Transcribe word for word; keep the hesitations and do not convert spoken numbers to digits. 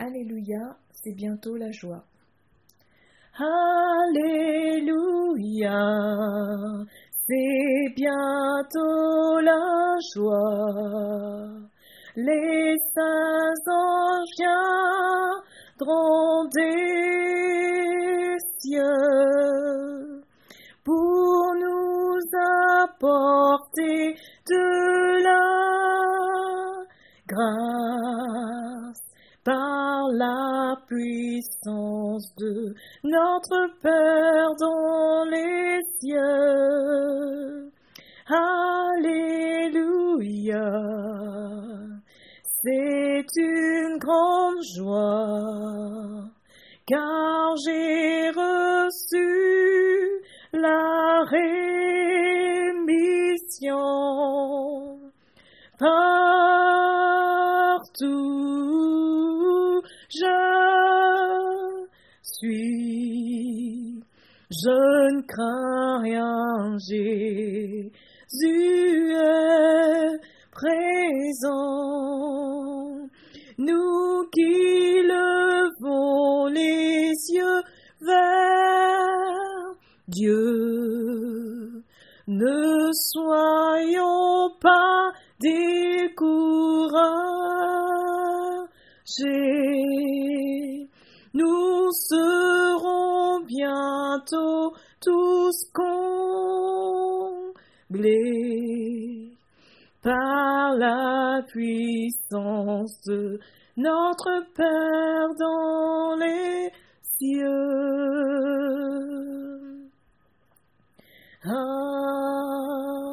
Alléluia, c'est bientôt la joie. Alléluia, c'est bientôt la joie. Les saints anges viendront des cieux pour nous apporter de la grâce par la puissance de notre Père dans les cieux. Alléluia, c'est une grande joie, car j'ai reçu la rémission. Partout je suis, je ne crains rien, Jésus est présent. Nous qui levons les yeux vers Dieu, ne soyons pas découragés. Nous serons bientôt tous comblés par la puissance de notre Père dans les cieux. Ah.